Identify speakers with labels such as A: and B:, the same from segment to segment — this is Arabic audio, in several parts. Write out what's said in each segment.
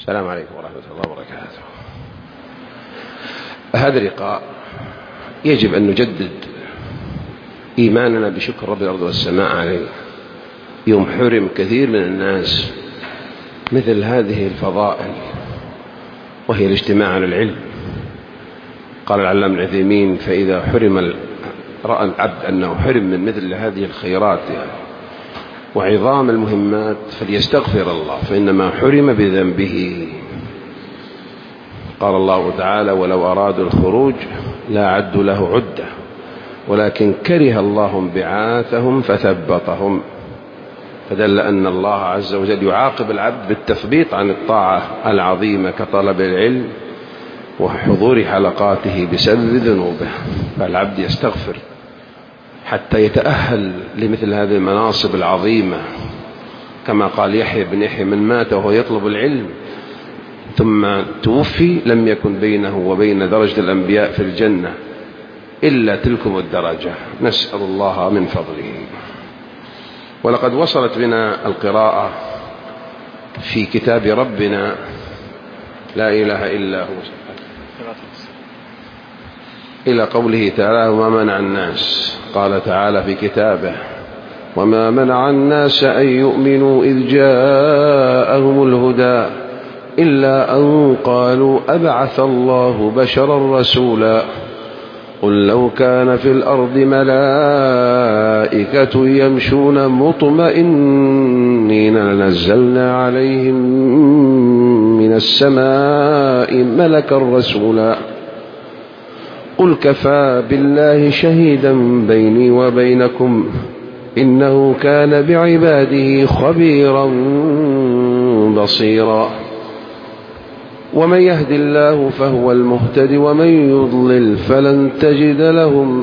A: السلام عليكم ورحمة الله وبركاته. هذا اللقاء يجب أن نجدد إيماننا بشكر رب الأرض والسماء عليه، يوم حرم كثير من الناس مثل هذه الفضائل وهي الاجتماع على العلم. قال العلامة ابن عثيمين: فإذا رأى العبد أنه حرم من مثل هذه الخيرات وعظام المهمات فليستغفر الله، فإنما حرم بذنبه. قال الله تعالى: ولو أرادوا الخروج لا عدوا له عدة ولكن كره الله انبعاثهم فثبطهم. فدل أن الله عز وجل يعاقب العبد بالتثبيط عن الطاعة العظيمة كطلب العلم وحضور حلقاته بسبب ذنوبه، فالعبد يستغفر حتى يتأهل لمثل هذه المناصب العظيمة. كما قال يحيى بن يحيى: من مات وهو يطلب العلم ثم توفي لم يكن بينه وبين درجة الأنبياء في الجنة إلا تلكم الدرجة، نسأل الله من فضله. ولقد وصلت بنا القراءة في كتاب ربنا لا إله إلا هو إلى قوله تعالى: وما منع الناس. قال تعالى في كتابه: وما منع الناس أن يؤمنوا إذ جاءهم الهدى إلا أن قالوا أبعث الله بشرا رسولا قل لو كان في الأرض ملائكة يمشون مطمئنين لنزلنا عليهم من السماء ملكا رسولا قل كفى بالله شهيدا بيني وبينكم إنه كان بعباده خبيرا بصيرا. ومن يهد الله فهو المهتد ومن يضلل فلن تجد لهم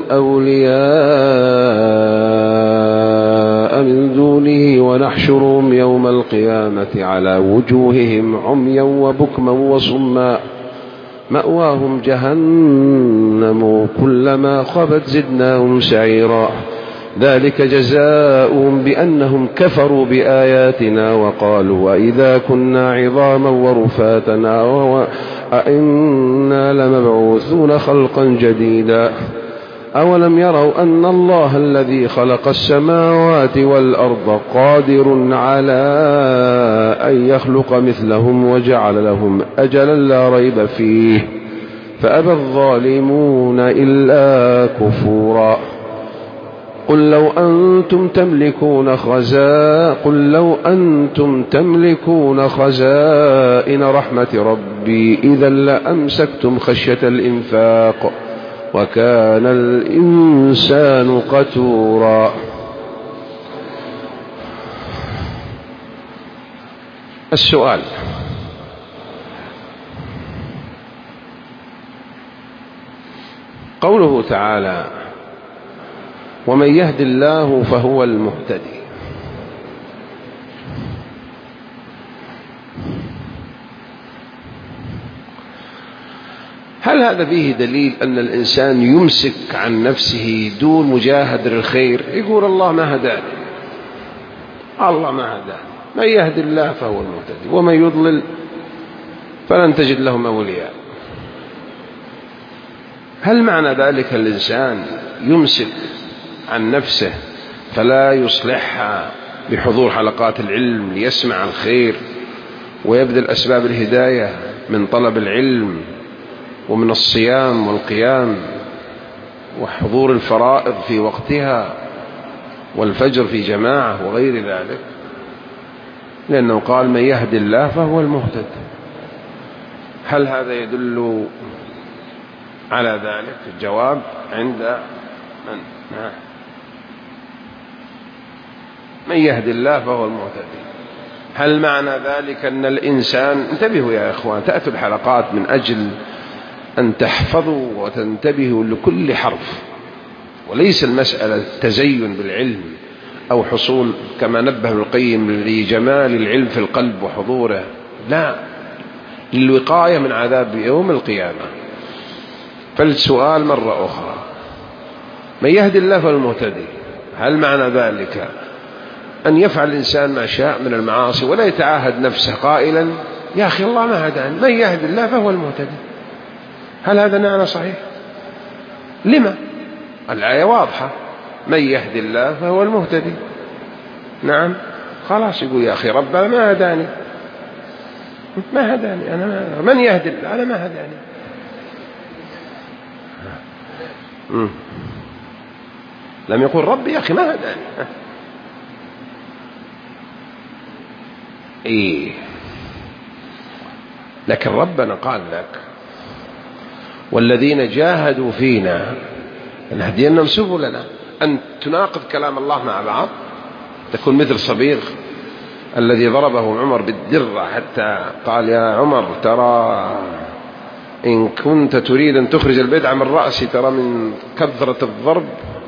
A: أولياء من دونه ونحشرهم يوم القيامة على وجوههم عميا وبكما وصما مأواهم جهنم كلما خبت زدناهم سعيرا ذلك جزاؤهم بأنهم كفروا بآياتنا وقالوا وإذا كنا عظاما ورفاتنا أئنا لمبعوثون خلقا جديدا أولم يروا أن الله الذي خلق السماوات والأرض قادر على أن يخلق مثلهم وجعل لهم أجلا لا ريب فيه فأبى الظالمون إلا كفورا قل لو أنتم تملكون خزائن رحمة ربي إذا لأمسكتم خشية الإنفاق وكان الإنسان قتورا. السؤال: قوله تعالى: ومن يهد الله فهو المهتدي، هل هذا فيه دليل أن الإنسان يمسك عن نفسه دون مجاهدة الخير؟ يقول الله ما هداني، الله ما هداني. من يهد الله فهو المهتدي ومن يضلل فلن تجد لهم أولياء. هل معنى ذلك الإنسان يمسك عن نفسه فلا يصلحها بحضور حلقات العلم ليسمع الخير ويبذل أسباب الهداية من طلب العلم ومن الصيام والقيام وحضور الفرائض في وقتها والفجر في جماعة وغير ذلك؟ لأنه قال من يهد الله فهو المهتد. هل هذا يدل على ذلك؟ الجواب عند من يهد الله فهو المهتدي. هل معنى ذلك أن الإنسان، انتبهوا يا إخوان، تأتوا الحلقات من أجل أن تحفظوا وتنتبهوا لكل حرف، وليس المسألة تزين بالعلم أو حصول كما نبه ابن القيم لجمال العلم في القلب وحضوره، لا، للوقاية من عذاب يوم القيامة. فالسؤال مرة أخرى: من يهد الله فهو المهتدي، هل معنى ذلك أن يفعل الإنسان ما شاء من المعاصي ولا يتعاهد نفسه قائلا يا أخي الله ما هداني، من يهد الله فهو المهتدي. هل هذا معنى صحيح؟ لما؟ الآية واضحة، من يهد الله فهو المهتدي. نعم، خلاص يقول يا أخي ربنا ما هداني، ما هداني أنا، من يهد الله أنا ما هداني. لم يقول ربي يا أخي ما هداني. إيه، لكن ربنا قال لك والذين جاهدوا فينا لنهدينهم سبلنا. أن تناقض كلام الله مع بعض، تكون مثل صبيغ الذي ضربه عمر بالدرة حتى قال يا عمر ترى إن كنت تريد أن تخرج البدعة من رأسي ترى من كثرة الضرب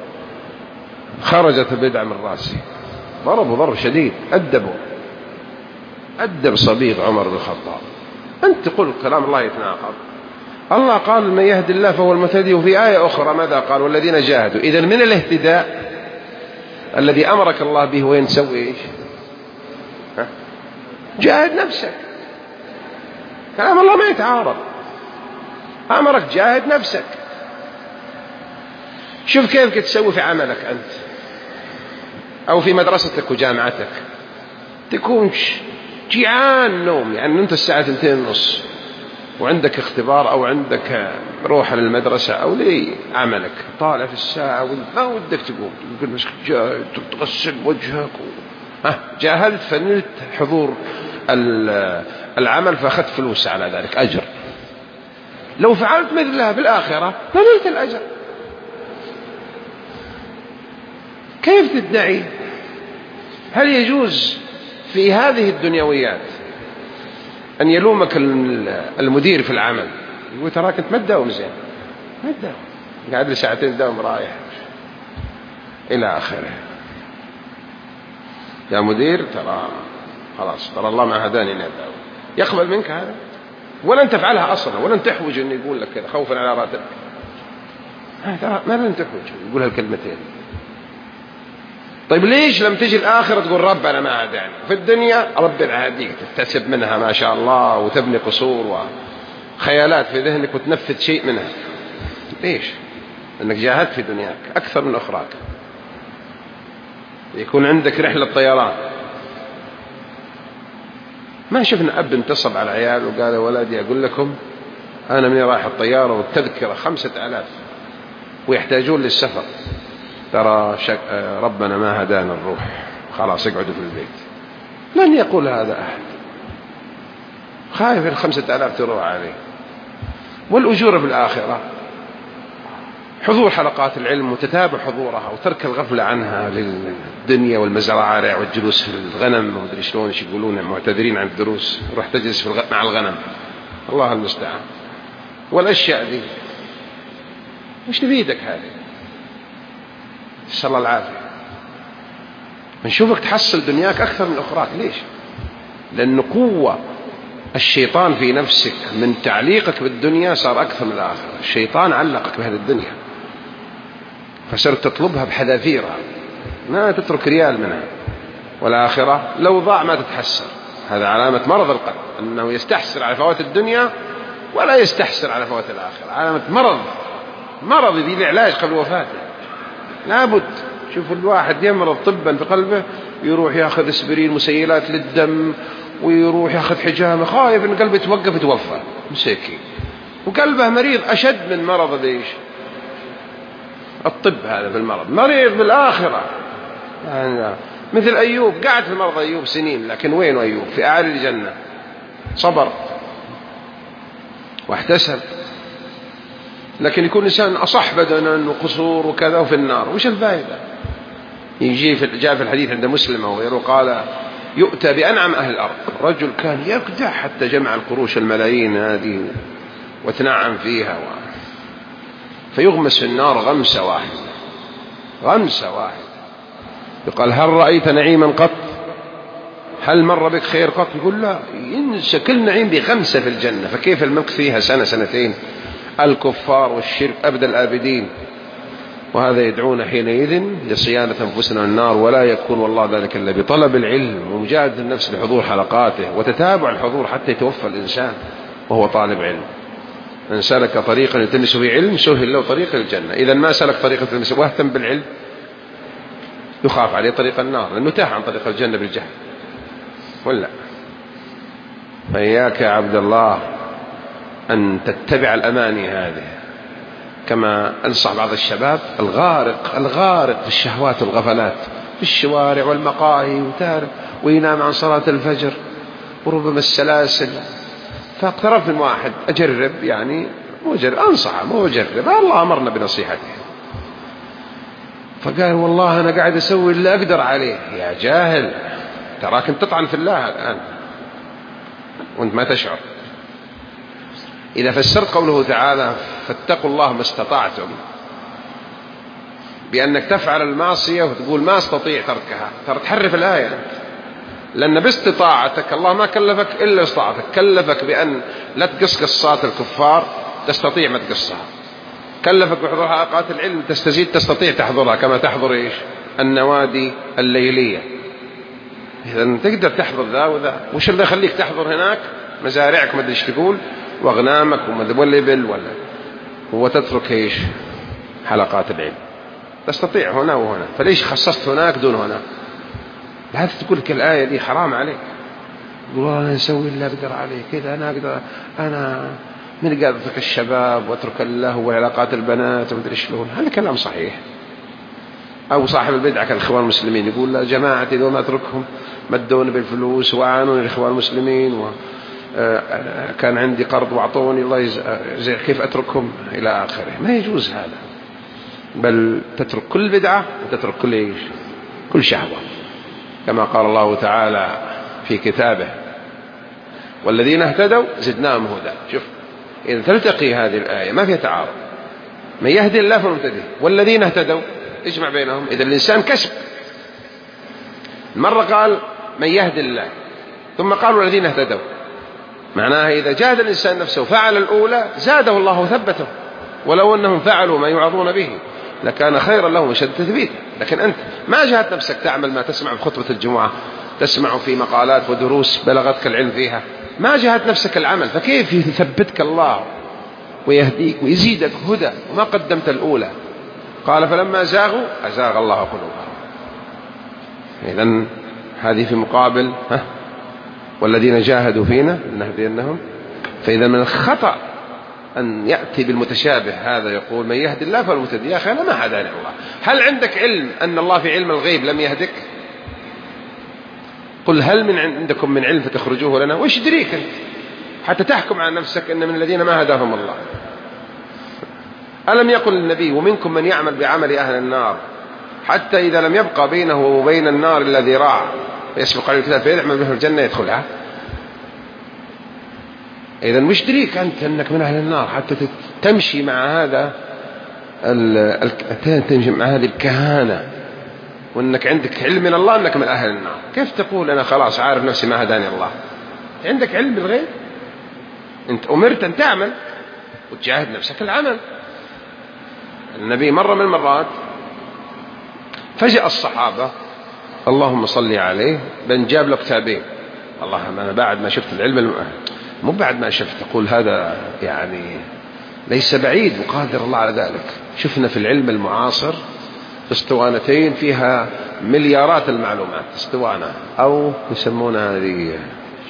A: خرجت البدعة من رأسي. ضربه ضرب شديد، أدب صبيغ عمر بن الخطاب. أنت تقول كلام الله يتناقض. الله قال من يهد الله فهو المهتدي، وفي آية أخرى ماذا قال؟ والذين جاهدوا. إذن من الاهتداء الذي أمرك الله به وين تسوي إيش؟ جاهد نفسك. كلام الله ما يتعارض، أمرك جاهد نفسك. شوف كيف تسوي في عملك أنت أو في مدرستك وجامعتك، تكون جيعان نوم، يعني أنت الساعة 2:30 وعندك اختبار أو عندك روح للمدرسة أو لي عملك، طالع في الساعة وما ودك تقوم، تقول بس جاهد تغسل وجهك جاهدت فنلت حضور العمل فأخذت فلوس على ذلك أجر. لو فعلت مثلها بالآخرة فنلت الأجر. كيف تدعي؟ هل يجوز في هذه الدنيويات أن يلومك المدير في العمل يقول تراك أنت ما تداوم زين، ما تداوم، قاعد لي ساعتين داوم رايح إلى آخره. يا مدير ترى خلاص ترى الله ما هداني إني أداوم. يقبل منك هذا؟ ولن تفعلها أصلا، ولن تحوج أن يقول لك كذا خوفا على راتبك. ما لن تحوج يقول هالكلمتين. طيب ليش لم تجي الآخرة تقول ربنا ما هداني؟ في الدنيا ربنا هديك تكتسب منها ما شاء الله وتبني قصور وخيالات في ذهنك وتنفذ شيء منها. ليش؟ أنك جاهدت في دنياك أكثر من أخراك. يكون عندك رحلة طيران، ما شفنا أب انتصب على عيال وقال ولدي أقول لكم أنا مني رايح الطيارة والتذكرة 5000 ويحتاجون للسفر، ترى ربنا ما هدانا الروح خلاص اقعدوا في البيت. لن يقول هذا أحد، خايف 5000 تروح عليه. والأجور في الآخرة حضور حلقات العلم وتتابع حضورها وترك الغفلة عنها للدنيا والمزارع والجلوس في الغنم ومدري شلون ايش يقولون معتذرين عن الدروس، روح تجلس مع الغنم، الله المستعان. والأشياء ذي وش نفيدك هذه؟ نسأل الله العافية. نشوفك تحصل دنياك أكثر من أخراك. ليش؟ لأن قوة الشيطان في نفسك من تعليقك بالدنيا صار أكثر من الآخرة. الشيطان علقك بهذه الدنيا فصرت تطلبها بحذافيرها، ما تترك ريال منها. والآخرة لو ضاع ما تتحسر. هذا علامة مرض القلب، أنه يستحسر على فوات الدنيا ولا يستحسر على فوات الآخرة. علامة مرض يبي علاج قبل وفاته. لابد. شوف الواحد يمرض طبا في قلبه يروح ياخذ اسبرين مسيلات للدم ويروح ياخذ حجامة خايف ان قلبه يتوقف يتوفى مسكين، وقلبه مريض أشد من مرض ليش الطب. هذا في المرض مريض بالآخرة. يعني مثل أيوب قعد في مرض أيوب سنين، لكن وين أيوب؟ في أعالي الجنة، صبر واحتسب. لكن يكون إنسان أصح بدنا وقصور وكذا وفي النار، وش الفائدة؟ جاء في الحديث عند مسلم وغيره قال يؤتى بأنعم أهل الأرض، رجل كان يقدح حتى جمع القروش الملايين هذه وتنعم فيها فيغمس في النار غمسة واحدة. يقال هل رأيت نعيما قط؟ هل مر بك خير قط؟ يقول لا، ينسى كل نعيم بغمسة في الجنة، فكيف المكث فيها سنة سنتين؟ الكفار والشرك أبد الآبدين وهذا يدعون حينئذ لصيانة أنفسنا من النار، ولا يكون والله ذلك إلا بطلب العلم ومجاهدة النفس بحضور حلقاته وتتابع الحضور حتى يتوفى الإنسان وهو طالب علم. من سلك طريقا يلتمس فيه علم سهل له طريق الجنة. إذا ما سلك طريقا يلتمس واهتم بالعلم يخاف عليه طريق النار، لأنه تاه عن طريق الجنة بالجهل. ولا فإياك يا عبد الله أن تتبع الأماني هذه، كما أنصح بعض الشباب الغارق في الشهوات والغفلات في الشوارع والمقاهي وينام عن صلاة الفجر وربما السلاسل. فاقتربت من واحد أجرب، يعني مو أجرب، أنصحه مو أجرب، الله أمرنا بنصيحته. فقال والله أنا قاعد أسوي اللي أقدر عليه. يا جاهل، تراك أنت تطعن في الله الآن وأنت ما تشعر. إذا فسرت قوله تعالى فاتقوا الله ما استطعتم بأنك تفعل المعصية وتقول ما استطيع تركها، ترى تحرف الآية، لأن باستطاعتك الله ما كلفك إلا استطاعتك، كلفك بأن لا تقص قصات الكفار تستطيع ما تقصها، كلفك بحضور حلقات العلم تستطيع تحضرها كما تحضر إيش النوادي الليلية. إذا تقدر تحضر ذا وذا. وش اللي يخليك تحضر هناك؟ مزارعك ما أدري ايش تقول وأغنامك والإبل ولا، وتترك إيش حلقات العلم. تستطيع هنا وهنا، فليش خصصت هناك دون هنا؟ لا تقول لك الآية دي حرام عليك، تقول والله أنا أسوي اللي أقدر عليه كذا، أنا أقدر، أنا من قادر أترك الشباب وأترك اللهو وعلاقات البنات ومدري شلون. هذا كلام صحيح. أو صاحب البدعة كالإخوان المسلمين يقول لا جماعتي دون ما أتركهم مدوني بالفلوس وأعانوني الإخوان المسلمين كان عندي قرض وأعطوني الله يجزي، كيف أتركهم إلى آخره. ما يجوز هذا، بل تترك كل بدعة وتترك كل شهوة، كما قال الله تعالى في كتابه والذين اهتدوا زدناهم هدى. شوف إذا تلتقي هذه الآية ما فيها تعارض، من يهدي الله فالمهتدي والذين اهتدوا اجمع بينهم. إذا الإنسان كسب، مرة قال من يهدي الله ثم قال والذين اهتدوا، معناها إذا جاهد الإنسان نفسه فعل الأولى زاده الله وثبته، ولو أنهم فعلوا ما يوعظون به لكان خيرا لهم وشد تثبيتا. لكن أنت ما جاهدت نفسك تعمل ما تسمع بخطبة الجمعة، تسمع في مقالات ودروس بلغتك العلم فيها، ما جاهدت نفسك العمل، فكيف يثبتك الله ويهديك ويزيدك هدى وما قدمت الأولى؟ قال فلما زاغوا أزاغ الله قلوبهم. إذن هذه في مقابل والذين جاهدوا فينا لنهدينهم. فإذا من الخطأ أن يأتي بالمتشابه هذا، يقول من يهدي الله فالمهتدي. يا أخي أنا ما هداني الله. هل عندك علم أن الله في علم الغيب لم يهدك؟ قل هل من عندكم من علم فتخرجوه لنا؟ وش دريك أنت حتى تحكم على نفسك أن من الذين ما هداهم الله؟ ألم يقل النبي ومنكم من يعمل بعمل أهل النار حتى إذا لم يبقى بينه وبين النار إلا ذراع يسبق عليه الكتاب فيعمل به الجنة يدخلها؟ إذا مش دريك أنت أنك من أهل النار حتى تمشي مع هذا تمشي مع هذه الكهانة، وأنك عندك علم من الله أنك من أهل النار. كيف تقول أنا خلاص عارف نفسي ما هداني الله؟ عندك علم بالغيب، أنت أمرت أن تعمل وتجاهد نفسك العمل. النبي مرة من المرات فجأة الصحابة اللهم صل عليه بن جاب له كتابين. الله أنا بعد ما شفت العلم مو بعد ما شفت تقول هذا يعني ليس بعيد وقادر الله على ذلك. شفنا في العلم المعاصر اسطوانتين فيها مليارات المعلومات، اسطوانة أو يسمونها هذه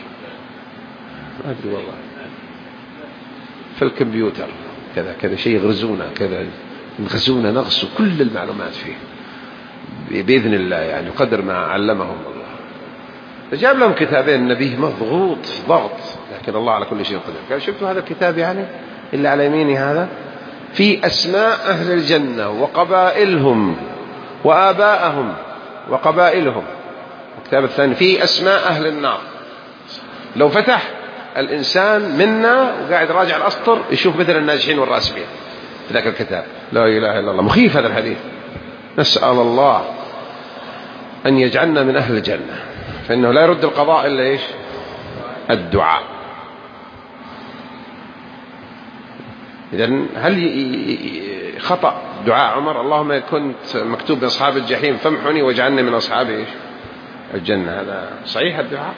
A: ما أدري والله في الكمبيوتر كذا شيء يغرزونه كذا، يغزونه نغص كل المعلومات فيه بإذن الله، يعني قدر ما علمهم الله. فجاب لهم كتابين، النبي مضغوط ضغط لكن الله على كل شيء قدير. قال شفتوا هذا الكتاب يعني اللي على يميني هذا في أسماء أهل الجنة وقبائلهم وآباءهم وقبائلهم. الكتاب الثاني في أسماء أهل النار. لو فتح الإنسان منا وقاعد راجع الأسطر يشوف مثل الناجحين والراسبين في ذاك الكتاب. لا إله إلا الله. مخيف هذا الحديث. نسأل الله أن يجعلنا من أهل الجنة، فإنه لا يرد القضاء إلا إيش؟ الدعاء. إذن هل خطأ دعاء عمر اللهم كنت مكتوب من أصحاب الجحيم فامحني واجعلني من أصحاب الجنة، هذا صحيح الدعاء؟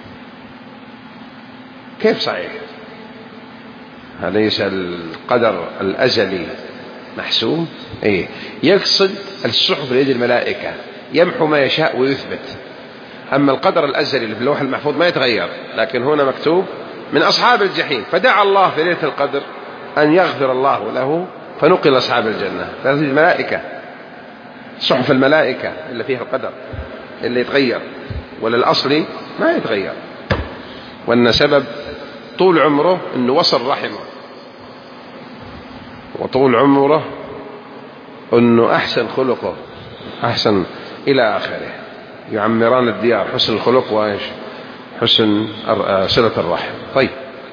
A: كيف صحيح؟ أليس القدر الأزلي محسوم؟ إيه، يقصد الصحف ليد الملائكة يمحو ما يشاء ويثبت، أما القدر الأزلي اللي في اللوح المحفوظ ما يتغير، لكن هنا مكتوب من أصحاب الجحيم، فدعا الله في ليلة القدر أن يغفر الله له فنقل أصحاب الجنة. هذه الملائكة، صحف الملائكة اللي فيها القدر اللي يتغير، ولا الأصلي ما يتغير. وأن سبب طول عمره أنه وصل رحمه، وطول عمره أنه أحسن خلقه، أحسن إلى آخره، يعمران الديار، حسن الخلق وإيش؟ حسن صلة الرحم. طيب،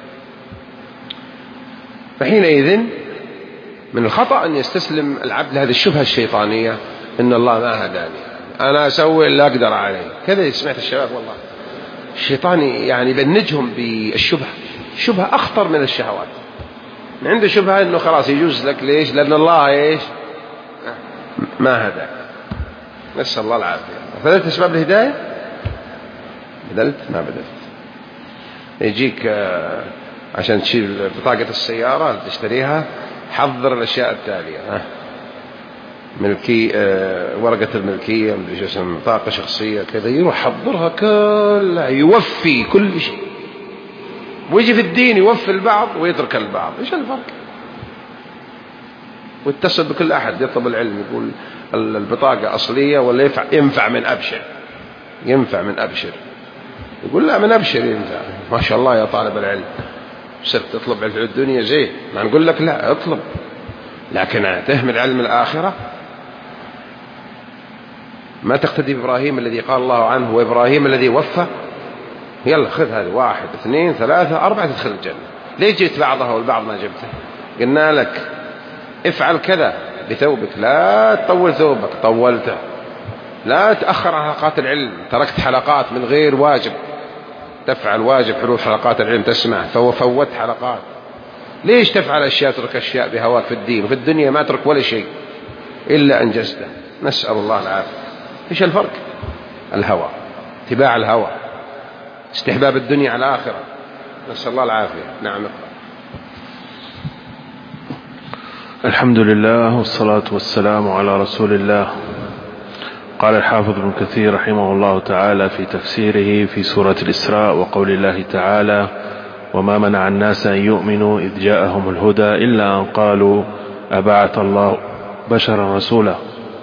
A: فحينئذ من الخطأ أن يستسلم العبد لهذه الشبهة الشيطانية إن الله ما هداني، أنا أسوي اللي أقدر عليه. كذا سمعت الشباب، والله الشيطان يعني يبنجهم بالشبهة، شبهة أخطر من الشهوات. عنده شبهة إنه خلاص يجوز لك، ليش؟ لأن الله إيش؟ ما هداك. نسأل الله العافية. فبدلت أسباب الهداية؟ بدلت؟ ما بدلت. يجيك عشان تشيل بطاقة السيارة اللي تشتريها، حضر الأشياء التالية: ملكي، ورقة الملكية، مدري شو اسمه، بطاقة شخصية، كذا. يروح حضرها كلها، يوفي كل شيء، ويجي في الدين يوفي البعض ويترك البعض. ايش الفرق؟ واتصل بكل أحد يطلب العلم يقول البطاقة أصلية ولا ينفع من أبشر؟ ينفع من أبشر. يقول لا، من أبشر ينفع. ما شاء الله يا طالب العلم، صرت تطلب علم الدنيا زين، ما نقول لك لا اطلب، لكن تهمل علم الآخرة. ما تقتدي بإبراهيم الذي قال الله عنه وإبراهيم الذي وفى. يلا خذ هذه، 1 2 3 4 تدخل الجنة. ليش جبت بعضها والبعض ما جبته؟ قلنا لك افعل كذا بثوبك، لا تطول ثوبك، طولته. لا تأخر عن حلقات العلم، تركت حلقات من غير واجب. تفعل واجب حضور حلقات العلم، تسمع، فوت حلقات. ليش تفعل أشياء ترك أشياء بهواك في الدين، وفي الدنيا ما ترك ولا شيء إلا أنجزته؟ نسأل الله العافية. إيش الفرق؟ الهوى، اتباع الهوى، استحباب الدنيا على الآخرة. نسأل الله العافية. نعم.
B: الحمد لله والصلاة والسلام على رسول الله. قال الحافظ ابن كثير رحمه الله تعالى في تفسيره في سورة الإسراء وقول الله تعالى: وما منع الناس أن يؤمنوا إذ جاءهم الهدى إلا أن قالوا أبعث الله بشرا رسولا.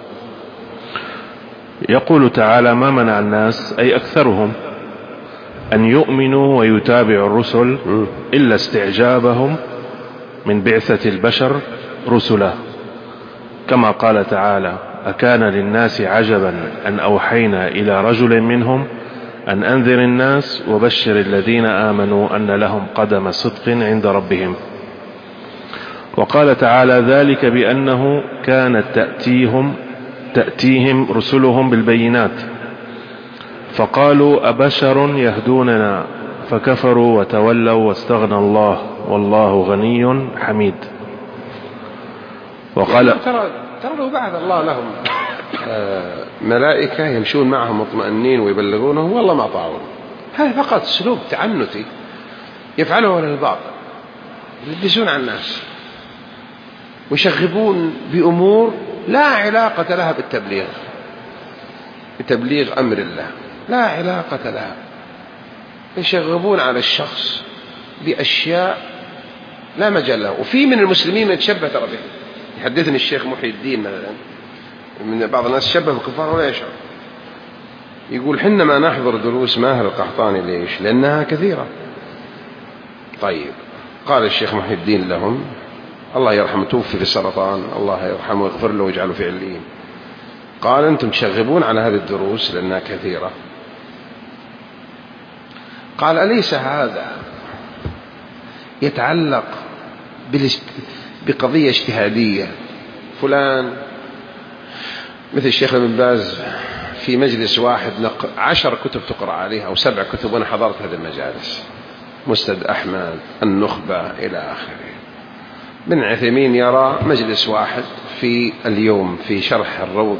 B: يقول تعالى: ما منع الناس، أي أكثرهم، أن يؤمنوا ويتابعوا الرسل إلا استعجابهم من بعثة البشر رسلا، كما قال تعالى: أكان للناس عجبا أن أوحينا إلى رجل منهم أن أنذر الناس وبشر الذين آمنوا أن لهم قدم صدق عند ربهم. وقال تعالى: ذلك بأنه كانت تأتيهم رسلهم بالبينات فقالوا أبشر يهدوننا فكفروا وتولوا واستغنى الله والله غني حميد.
A: وقال ترى لو بعث الله لهم ملائكة يمشون معهم مطمئنين ويبلغونهم والله ما طاعون. هذا فقط سلوك تعنتي يفعله للبعض، يلبسون على الناس ويشغبون بأمور لا علاقة لها بالتبليغ، بتبليغ أمر الله، لا علاقة لها. يشغبون على الشخص بأشياء لا مجال له. وفي من المسلمين من يتشبه ترى به. يحدثني الشيخ محي الدين مثلا، من بعض الناس شبه بالكفار ولا يشعر. يقول: حنا ما نحضر دروس ماهر القحطاني. ليش؟ لأنها كثيرة. طيب، قال الشيخ محي الدين لهم، الله يرحمه، توفي في السرطان، الله يرحمه ويغفر له ويجعله في عليين. قال: أنتم تشغبون على هذه الدروس لأنها كثيرة. قال: أليس هذا يتعلق بقضية اجتهادية؟ فلان مثل الشيخ ابن باز في مجلس واحد 10 كتب تقرأ عليها أو 7 كتب، وأنا حضرت هذه المجالس، مسند أحمد، النخبة، إلى آخره. بن عثيمين يرى مجلس واحد في اليوم في شرح الروض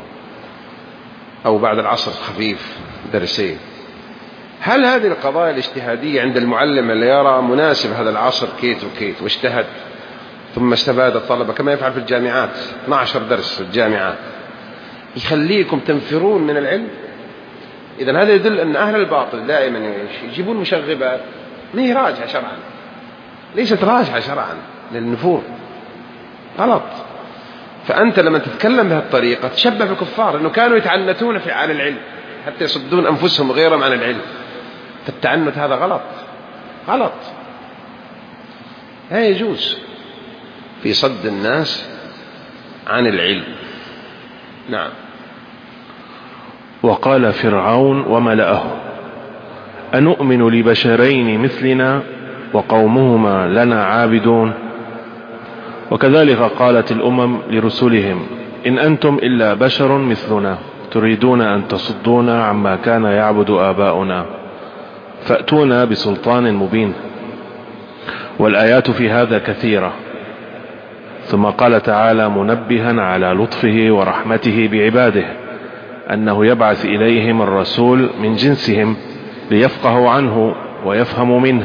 A: أو بعد العصر خفيف درسين، هل هذه القضايا الاجتهادية عند المعلم اللي يرى مناسب هذا العصر كيت وكيت واجتهد ثم استفاد الطلبة كما يفعل في الجامعات 12 درس في الجامعات يخليكم تنفرون من العلم؟ إذن هذا يدل أن أهل الباطل دائما يجيبون مشغبات ما هي راجعة شرعا، ليست راجعة شرعا للنفور، غلط. فأنت لما تتكلم بهالطريقة تشبه بالكفار أنه كانوا يتعنتون عن العلم حتى يصدون أنفسهم وغيرهم عن العلم، فالتعنت هذا غلط غلط، لا يجوز في صد الناس عن العلم. نعم.
B: وقال فرعون وملأه أنؤمن لبشرين مثلنا وقومهما لنا عابدون. وكذلك قالت الأمم لرسلهم إن أنتم إلا بشر مثلنا تريدون أن تصدونا عما كان يعبد آباؤنا فأتونا بسلطان مبين. والآيات في هذا كثيرة. ثم قال تعالى منبها على لطفه ورحمته بعباده أنه يبعث إليهم الرسول من جنسهم ليفقهوا عنه ويفهموا منه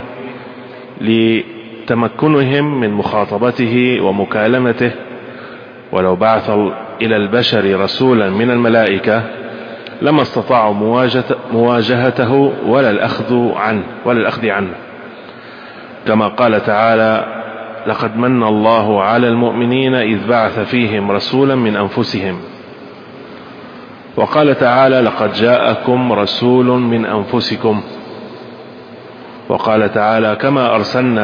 B: لتمكنهم من مخاطبته ومكالمته. ولو بعث إلى البشر رسولا من الملائكة لما استطاعوا مواجهته ولا الأخذ عنه كما قال تعالى لقد من الله على المؤمنين إذ بعث فيهم رسولا من أنفسهم. وقال تعالى لقد جاءكم رسول من أنفسكم. وقال تعالى كما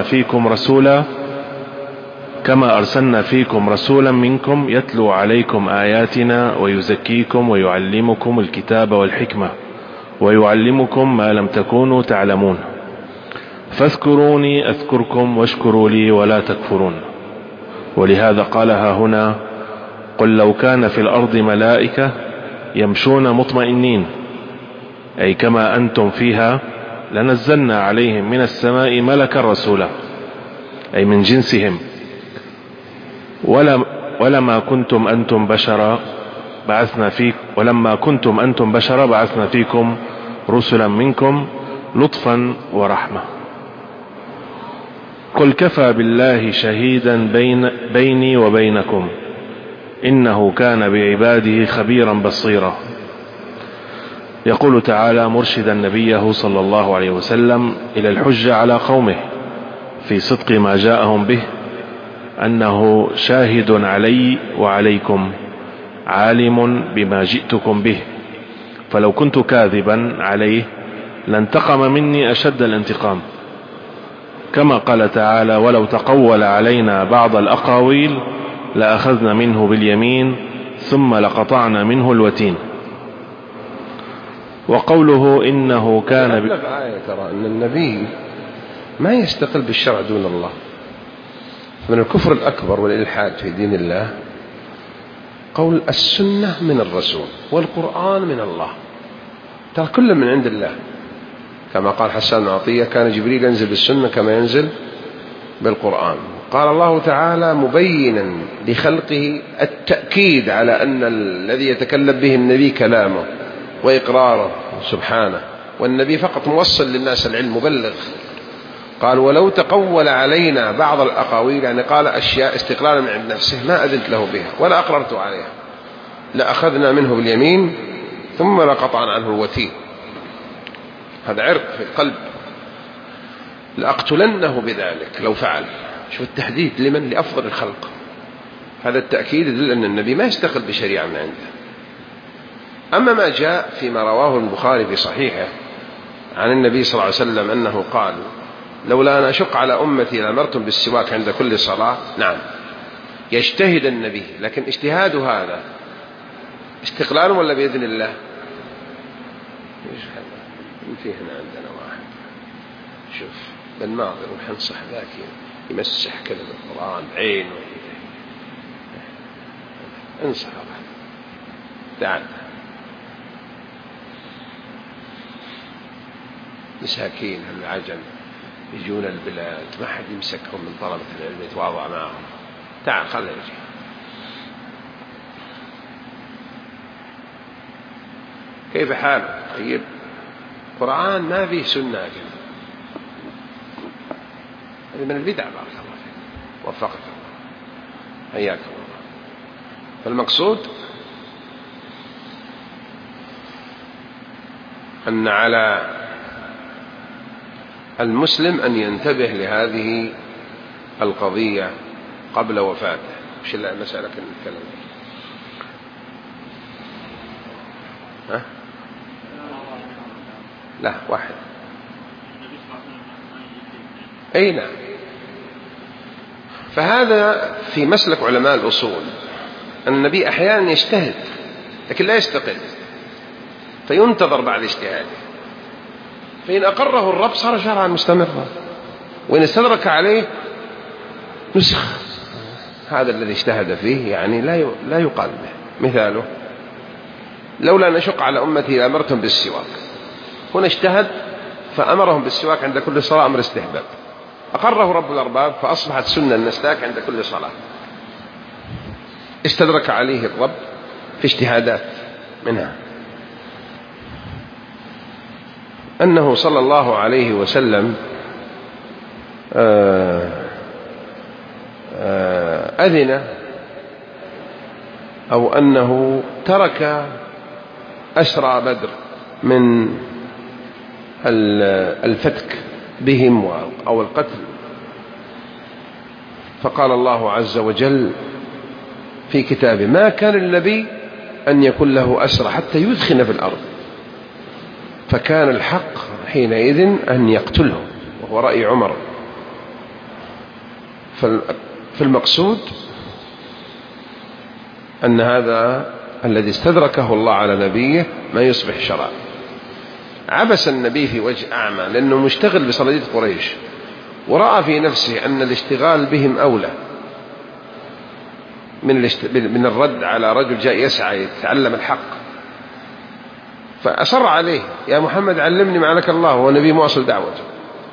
B: أرسلنا فيكم رسولا منكم يتلو عليكم آياتنا ويزكيكم ويعلمكم الكتاب والحكمة ويعلمكم ما لم تكونوا تعلمون فاذكروني أذكركم واشكروا لي ولا تكفرون. ولهذا قالها هنا قل لو كان في الأرض ملائكة يمشون مطمئنين أي كما أنتم فيها لنزلنا عليهم من السماء ملكا رسولا أي من جنسهم ولما كنتم أنتم بشرا بعثنا فيكم رسلا منكم لطفا ورحمة. قل كفى بالله شهيدا بيني وبينكم إنه كان بعباده خبيرا بصيرا. يقول تعالى مرشدا نبيه صلى الله عليه وسلم إلى الحجة على قومه في صدق ما جاءهم به أنه شاهد علي وعليكم عالم بما جئتكم به فلو كنت كاذبا عليه لانتقم مني أشد الانتقام. كما قال تعالى ولو تقول علينا بعض الأقاويل لأخذنا منه باليمين ثم لقطعنا منه الوتين. وقوله إنه كان
A: آية ترى أن النبي ما يستقل بالشرع دون الله. من الكفر الأكبر والإلحاد في دين الله قول السنة من الرسول والقرآن من الله، ترى كل من عند الله. كما قال حسان عطية كان جبريل ينزل بالسنة كما ينزل بالقرآن. قال الله تعالى مبينا لخلقه التأكيد على أن الذي يتكلم به النبي كلامه وإقراره سبحانه، والنبي فقط موصل للناس العلم مبلغ. قال ولو تقول علينا بعض الأقاويل يعني قال أشياء استقلالا من عند نفسه ما أذنت له بها ولا أقررت عليها لأخذنا منه باليمين ثم لقطعنا عنه الوتين. هذا عرق في القلب لأقتلنه بذلك لو فعل. شوف التحديد لمن؟ لأفضل الخلق. هذا التأكيد يدل أن النبي ما يستقل بشريعة من عنده. أما ما جاء فيما رواه البخاري في صحيحه عن النبي صلى الله عليه وسلم أنه قال لولا أن أشق على أمتي لأمرتم بالسواك عند كل صلاة. نعم يجتهد النبي، لكن اجتهاده هذا استقلال ولا بإذن الله؟ في هنا عندنا واحد شوف بالناظر وحنصح ذاك يمسح كذا بالقرآن بعينه انصح تعال. مساكين العجم يجون البلاد ما حد يمسكهم من طلبة العلم يتواضع معهم. تعال خليه يجي كيف حاله؟ طيب القرآن ما فيه سنة كذا، هذه من البدع. بارك الله فيك، وفقك الله، حياكم الله. فالمقصود أن على المسلم أن ينتبه لهذه القضية قبل وفاته. وش المسألة كنا نتكلم ها؟ لا واحد. أي نعم. فهذا في مسلك علماء الأصول، النبي أحيانا يجتهد لكن لا يستقل، فينتظر بعد اجتهاده، فإن أقره الرب صار شرعا مستمرا، وإن استدرك عليه نسخ. هذا الذي اجتهد فيه يعني لا يقال به. مثاله لولا أن أشق على أمتي لأمرتهم بالسواك، هنا اجتهد فأمرهم بالسواك عند كل صلاة أمر استحباب، أقره رب الأرباب فأصبحت سنة النسواك عند كل صلاة. استدرك عليه الرب في اجتهادات، منها أنه صلى الله عليه وسلم أذن أو أنه ترك أسرى بدر من الفتك بهم أو القتل، فقال الله عز وجل في كتابه: ما كان للنبي أن يكون له أسرى حتى يدخن في الأرض، فكان الحق حينئذ أن يقتله، وهو رأي عمر. فالمقصود أن هذا الذي استدركه الله على نبيه ما يصبح شرع. عبس النبي في وجه أعمى لأنه مشتغل بصناديد قريش، ورأى في نفسه أن الاشتغال بهم أولى من الرد على رجل جاء يسعى يتعلم الحق، فأصر عليه: يا محمد علمني معناك الله، هو نبي مواصل دعوته،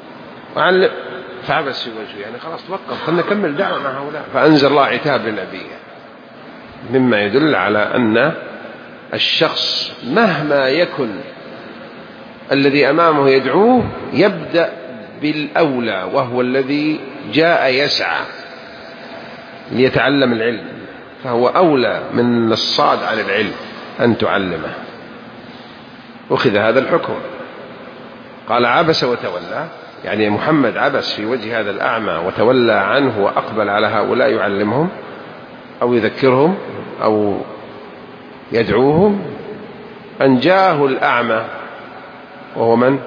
A: فعبس في وجهه، يعني خلاص توقف، خلنا نكمل دعوة مع هؤلاء. فأنزل الله عتاب لنبيه، مما يدل على أن الشخص مهما يكن الذي أمامه يدعوه يبدأ بالأولى، وهو الذي جاء يسعى ليتعلم العلم، فهو أولى من الصاد عن العلم أن تعلمه. أخذ هذا الحكم. قال: عبس وتولى، يعني محمد عبس في وجه هذا الأعمى وتولى عنه وأقبل على هؤلاء يعلمهم أو يذكرهم أو يدعوهم، أن جاءه الأعمى وهو من؟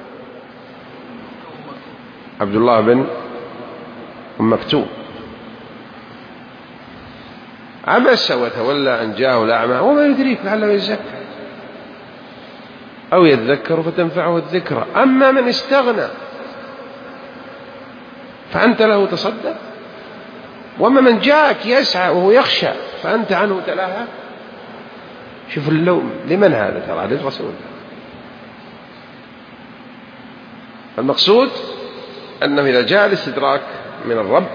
A: عبد الله بن أم مكتوم. عبس وتولى أن جاءه الأعمى وما يدريك لعله يزكى أو يذكر فتنفعه الذكرى. أما من استغنى فأنت له تصدق، وأما من جاءك يسعى وهو يخشى فأنت عنه تلاهى. شوف اللوم لمن هذا؟ ترى للرسول. المقصود أنه إذا جاء الاستدراك من الرب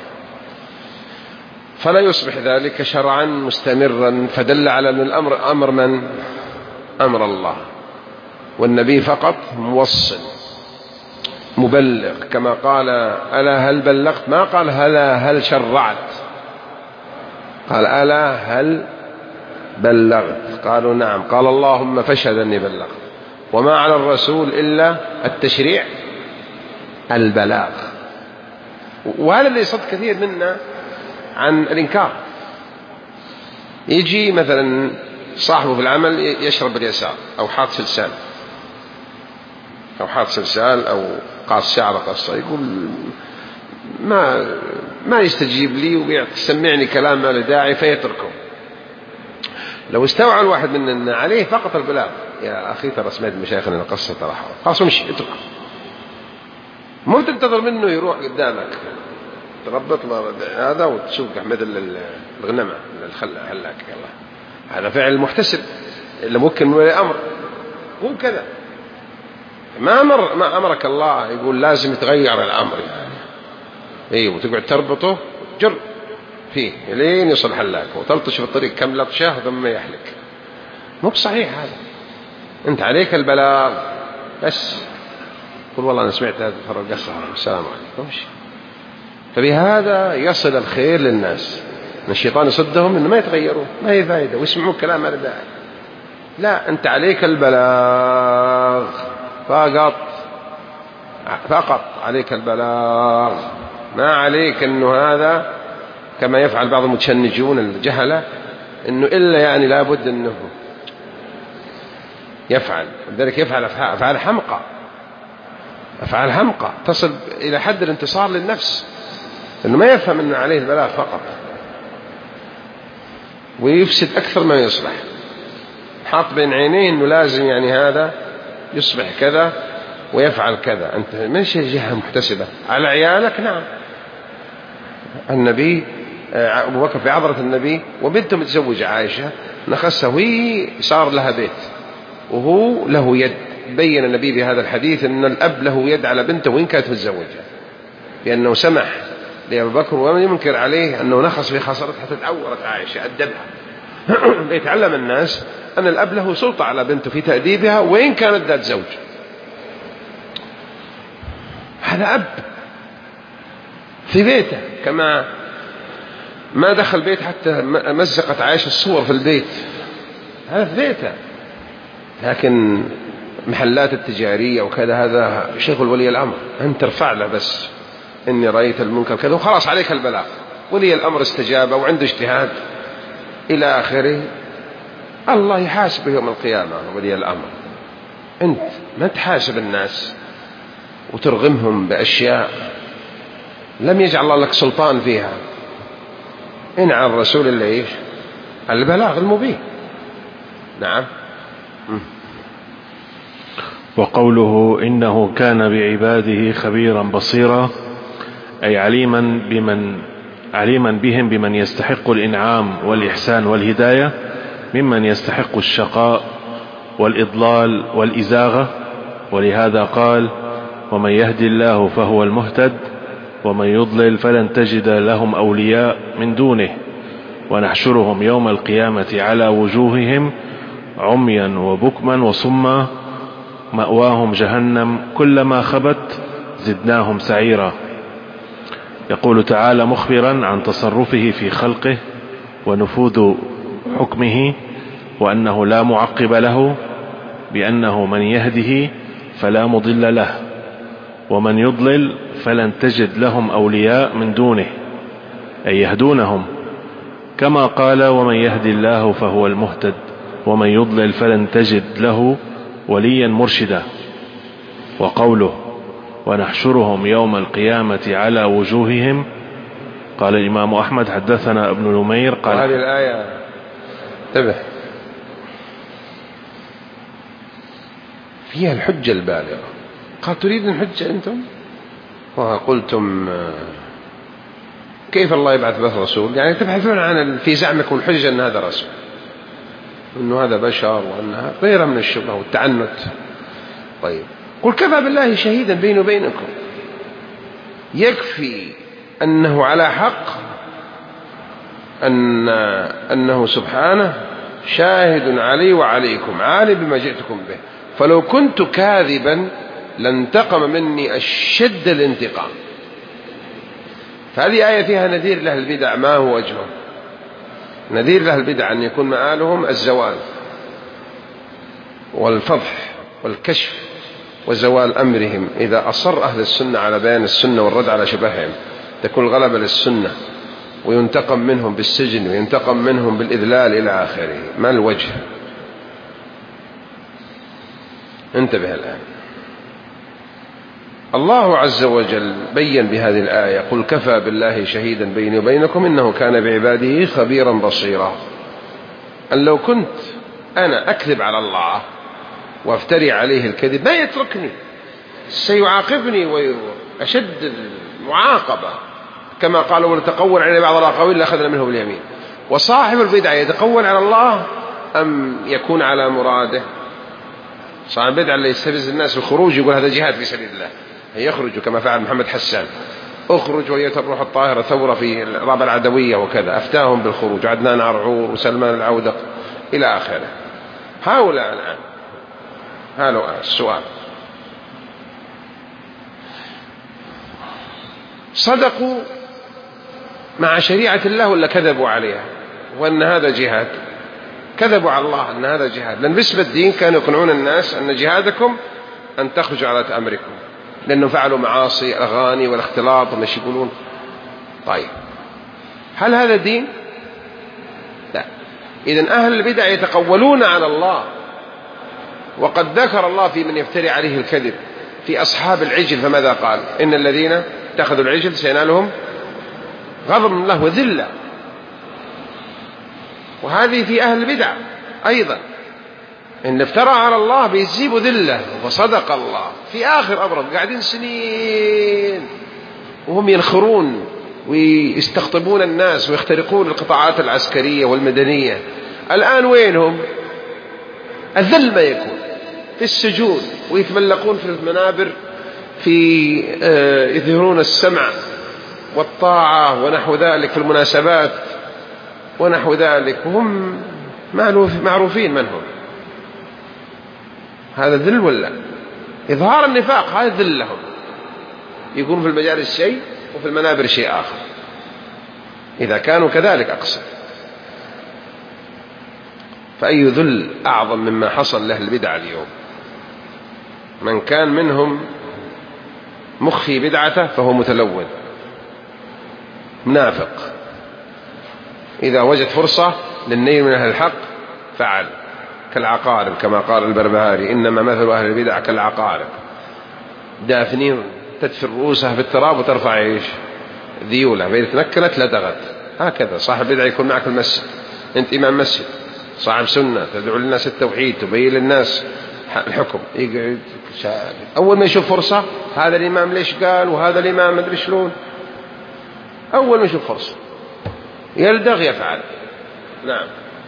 A: فلا يصبح ذلك شرعا مستمرا، فدل على أن الأمر أمر من؟ أمر الله، والنبي فقط موصل مبلغ، كما قال: ألا هل بلغت؟ ما قال ألا هل شرعت، قال: ألا هل بلغت؟ قالوا: نعم. قال: اللهم فاشهد أني بلغت. وما على الرسول إلا التشريع، البلاغ. وهذا اللي يصد كثير منا عن الإنكار. يجي مثلا صاحبه في العمل يشرب باليسار أو حاط سلسال أو حاط سلسال أو قاص شعره قصة، يقول ما يستجيب لي ويسمعني كلام ما له داعي فيتركه. لو استوعى الواحد مننا عليه فقط البلاغ: يا أخي ترى سمعت مشايخنا القصة ترى خلاص امشي اتركه، مو تنتظر منه يروح قدامك تربط هذا وتسوق مثل الغنمة هلاك. يلا هذا فعل محتسب اللي ممكن من ولي أمر، مو كذا. ما أمرك الله يقول لازم يتغير الأمر يعني. إيه، وتقعد تربطه جر فيه لين يصل حلاك وتلطش في الطريق كم لطشة ثم يحلك. مو بصحيح هذا. أنت عليك البلاغ بس، قل والله أنا سمعت هذا فرق قصة، السلام عليكم. فبهذا يصل الخير للناس. الشيطان يصدهم إنه ما يتغيرون، ما هي فائدة، ويسمعون كلام هذا داعي. لا، أنت عليك البلاغ فقط عليك البلاغ، ما عليك أنه هذا كما يفعل بعض المتشنجون الجهلة، أنه إلا يعني لابد أنه يفعل، لذلك يفعل أفعال حمقى، أفعال حمقى تصل إلى حد الانتصار للنفس، أنه ما يفهم أنه عليه البلاغ فقط، ويفسد أكثر ما يصلح، حاط بين عينيه أنه لازم يعني هذا يصبح كذا ويفعل كذا. أنت من شيء جهة محتسبة على عيالك؟ نعم، النبي أبو بكر في عذرة النبي وبنته متزوجة عائشة نخسها، وهي صار لها بيت وهو له يد. بين النبي بهذا الحديث أن الأب له يد على بنته وإن كانت متزوجة، لأنه سمح لأبو بكر ومن ينكر عليه أنه نخص في خسرت حتى تعورت عائشة أدبها. ليتعلم الناس أن الأب له سلطة على بنته في تأديبها وإن كانت ذات زوج. هذا أب في بيته، كما ما دخل بيت حتى مزقت عائشة الصور في البيت، هذا في بيته. لكن محلات التجارية وكذا هذا شغل ولي الأمر، أنت ترفع له بس إني رأيت المنكر كذا وخلاص عليك البلاغ. ولي الأمر استجاب وعنده اجتهاد إلى آخره، الله يحاسب يوم القيامة ولي الأمر. أنت ما تحاسب الناس وترغمهم بأشياء لم يجعل الله لك سلطان فيها. إن على الرسول اللي إيش؟ البلاغ المبين. نعم.
B: وقوله إنه كان بعباده خبيرا بصيرا، أي عليما بهم بمن يستحق الإنعام والإحسان والهداية ممن يستحق الشقاء والإضلال والإزاغة. ولهذا قال: ومن يهدي الله فهو المهتد ومن يضلل فلن تجد لهم أولياء من دونه ونحشرهم يوم القيامة على وجوههم عميا وبكما وصما مأواهم جهنم كلما خبت زدناهم سعيرا. يقول تعالى مخبرا عن تصرفه في خلقه ونفوذ حكمه وأنه لا معقب له، بأنه من يهده فلا مضل له ومن يضلل فلن تجد لهم أولياء من دونه، أي يهدونهم، كما قال: ومن يهدي الله فهو المهتد ومن يضلل فلن تجد له وليا مرشدا. وقوله ونحشرهم يوم القيامة على وجوههم، قال الإمام أحمد حدثنا ابن نمير قال:
A: هذه الآية انتبه فيها الحجة البالغة. قال: تريد الحجة أنتم؟ وقلتم كيف الله يبعث به رسول؟ يعني تبحثون عن في زعمكم الحجة أن هذا رسول، أنه هذا بشر وأنها غيره من الشبهة والتعنت. طيب قل كفى بالله شهيدا بيني وبينكم، يكفي أنه على حق، أنه سبحانه شاهد علي وعليكم، عالم بما جئتكم به، فلو كنت كاذبا لانتقم مني أشد الانتقام. فهذه آية فيها نذير لأهل البدع، ما هو وجهه؟ نذير لأهل البدع أن يكون مآلهم الزوال والفضح والكشف وزوال أمرهم. إذا أصر أهل السنة على بيان السنة والرد على شبههم تكون الغلبة للسنة، وينتقم منهم بالسجن وينتقم منهم بالإذلال إلى آخره. ما الوجه؟ انتبه الآن. الله عز وجل بين بهذه الآية: قل كفى بالله شهيدا بيني وبينكم إنه كان بعباده خبيرا بصيرا. أن لو كنت أنا أكذب على الله وافتري عليه الكذب ما يتركني، سيعاقبني وأشد المعاقبة، كما قالوا: ولتقول عليه بعض الأقاويل لأخذنا منه باليمين. وصاحب البدعة يتقول على الله أم يكون على مراده؟ صاحب البدعة اللي يستفز الناس بالخروج يقول هذا جهاد في سبيل الله، يخرج كما فعل محمد حسان، اخرج وهي الروح الطاهرة ثورة في الرابعة العدوية وكذا، أفتاهم بالخروج، عدنان عرعور وسلمان العودق إلى آخره. هؤلاء الآن هذا السؤال. صدقوا مع شريعة الله ولا كذبوا عليها وأن هذا جهاد؟ كذبوا على الله أن هذا جهاد، لأن باسم الدين كانوا يقنعون الناس أن جهادكم أن تخرجوا على أمركم، لأنهم فعلوا معاصي الأغاني والاختلاط وما يقولون. طيب هل هذا دين؟ لا. إذن أهل البدع يتقولون على الله، وقد ذكر الله في من يفتري عليه الكذب في أصحاب العجل، فماذا قال؟ إن الذين اتخذوا العجل سينالهم غضب من الله وذلة. وهذه في أهل البدع أيضا، إن افترى على الله بيجيب ذلة، وصدق الله في آخر أمرهم. قاعدين سنين وهم ينخرون ويستقطبون الناس ويخترقون القطاعات العسكرية والمدنية. الآن وينهم؟ الذل ما يكون في السجون، ويتملقون في المنابر يظهرون السمع والطاعة ونحو ذلك في المناسبات ونحو ذلك، وهم معروفين من هم. هذا ذل ولا إظهار النفاق؟ هذا ذل لهم. يكون في المجالس شيء وفي المنابر شيء آخر، إذا كانوا كذلك أقصد. فأي ذل أعظم مما حصل لأهل البدع اليوم؟ من كان منهم مخفي بدعته فهو متلون منافق، إذا وجد فرصة للنيل من أهل الحق فعل، كالعقارب كما قال البربهاري: إنما مثل أهل البدع كالعقارب دافنين تدفن رؤوسها في التراب وترفع ايش؟ ذيولها، فإذا تنكلت لدغت. هكذا صاحب البدع يكون معك في المسجد، أنت إمام مسجد صاحب سنة، تدعو للناس التوحيد، تبين للناس الحكم، يقعد أول ما يشوف فرصة: هذا الإمام ليش قال، وهذا الإمام مدري شلون. أول ما يشوف فرصة يلدغ يفعل. نعم.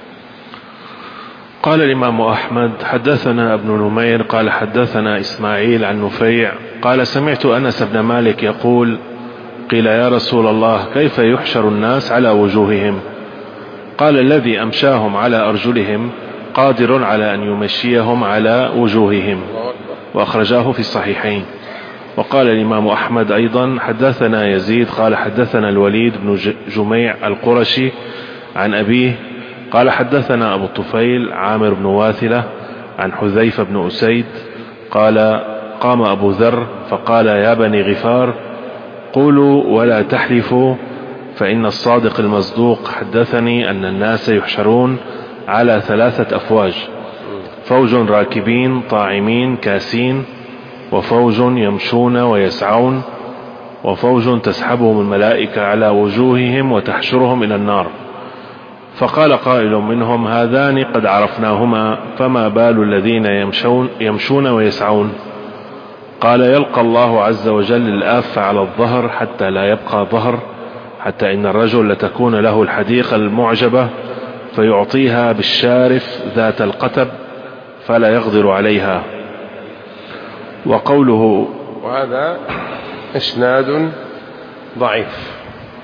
B: قال الإمام أحمد: حدثنا ابن نمير قال حدثنا إسماعيل عن نفيع قال: سمعت أنس بن مالك يقول: قيل يا رسول الله كيف يحشر الناس على وجوههم؟ قال: الذي أمشاهم على أرجلهم قادر على أن يمشيهم على وجوههم. وأخرجاه في الصحيحين. وقال الإمام أحمد أيضا: حدثنا يزيد قال حدثنا الوليد بن جميع القرشي عن أبيه قال حدثنا أبو الطفيل عامر بن واثلة عن حذيفة بن أسيد قال: قام أبو ذر فقال: يا بني غفار، قولوا ولا تحلفوا، فإن الصادق المصدوق حدثني أن الناس يحشرون على 3 أفواج: فوج راكبين طاعمين كاسين، وفوج يمشون ويسعون، وفوج تسحبهم الملائكة على وجوههم وتحشرهم إلى النار. فقال قائل منهم: هذان قد عرفناهما، فما بال الذين يمشون ويسعون؟ قال: يلقى الله عز وجل الآف على الظهر حتى لا يبقى ظهر، حتى إن الرجل لتكون له الحديقة المعجبة فيعطيها بالشارف ذات القتب فلا يقدر عليها. وقوله:
A: وهذا إسناد ضعيف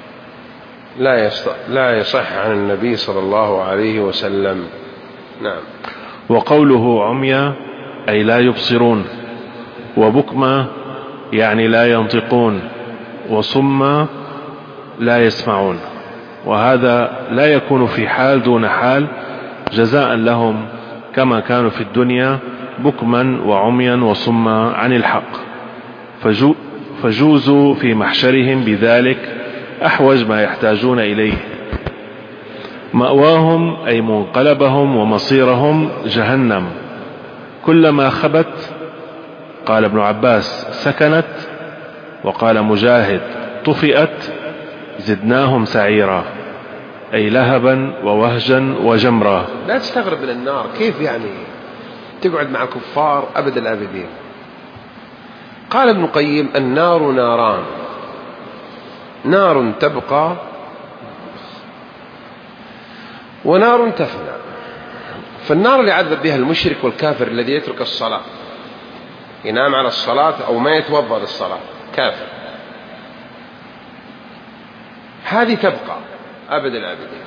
A: لا يصح عن النبي صلى الله عليه وسلم. نعم.
B: وقوله: عميا أي لا يبصرون، وبكما يعني لا ينطقون، وصما لا يسمعون. وهذا لا يكون في حال دون حال جزاء لهم كما كانوا في الدنيا بكما وعميا وصما عن الحق، فجوزوا في محشرهم بذلك أحوج ما يحتاجون إليه. مأواهم أي منقلبهم ومصيرهم جهنم، كلما خبت، قال ابن عباس، سكنت، وقال مجاهد طفئت، زدناهم سعيرا، أي لهبا ووهجا وجمرا.
A: لا تستغرب من النار، كيف يعني تقعد مع كفار أبد الآبدين؟ قال ابن القيم: النار ناران: نار تبقى ونار تفنى. فالنار اللي عذب بها المشرك والكافر الذي يترك الصلاة، ينام على الصلاة أو ما يتوضأ للصلاة، كافر، هذه تبقى أبد الآبدين.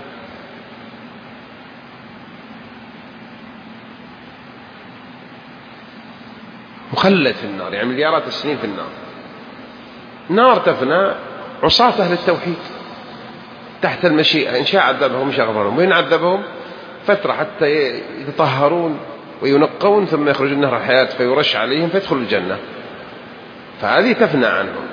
A: مخلد في النار، يعني مليارات السنين في النار. نار تفنى عصاة أهل التوحيد تحت المشيئة، إن شاء عذبهم إن شاء غفرهم، وإن عذبهم فترة حتى يتطهرون وينقون ثم يخرجون نهر الحياة فيرش عليهم فيدخلوا الجنة، فهذه تفنى عنهم.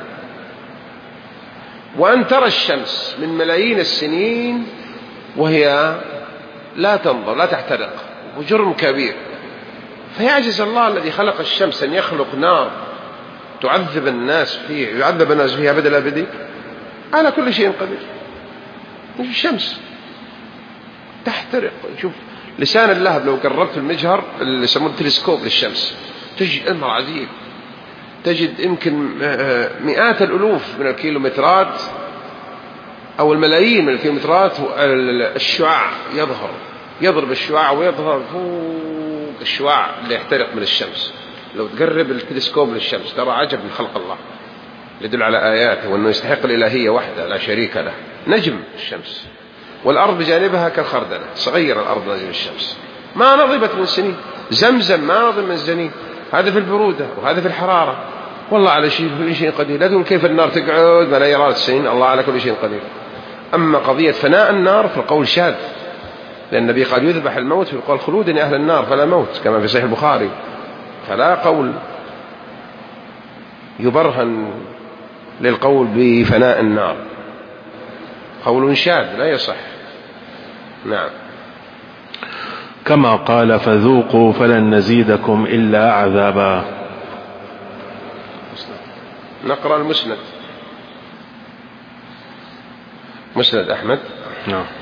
A: وأن ترى الشمس من ملايين السنين وهي لا تنظر لا تحترق، وجرم كبير، فيعجز الله الذي خلق الشمس أن يخلق نار تعذب الناس فيه، يعذب الناس فيها أبد الآبدين، على كل شيء قدير. الشمس تحترق، شوف لسان اللهب لو قربت المجهر اللي يسمونه تلسكوب للشمس تجد أمر عجيب، تجد يمكن مئات الألوف من الكيلومترات أو الملايين من الكيلومترات الشعاع يضرب الشعاع ويظهر فوق الشعاع اللي يحترق من الشمس. لو تقرب التلسكوب للشمس ترى عجب من خلق الله يدل على آياته وأنه يستحق الإلهية وحده لا شريك له. نجم الشمس، والأرض بجانبها كالخردلة، صغير الأرض نجم الشمس، ما نضبت من سنين. زمزم ما نضب من سنين، هذا في البرودة وهذا في الحرارة. والله على كل شيء قدير. لا تقول كيف النار تقعد ملاييرات السنين، الله على كل شيء قدير. أما قضية فناء النار فالقول شاذ، لأن النبي قال يذبح الموت فيقال خلود أهل النار فلا موت، كما في صحيح البخاري. فلا قول يبرهن للقول بفناء النار، قول شاذ لا يصح. نعم.
B: كما قال فذوقوا فلن نزيدكم إلا عذابا.
A: نقرأ المسند، مسند أحمد.
B: نعم.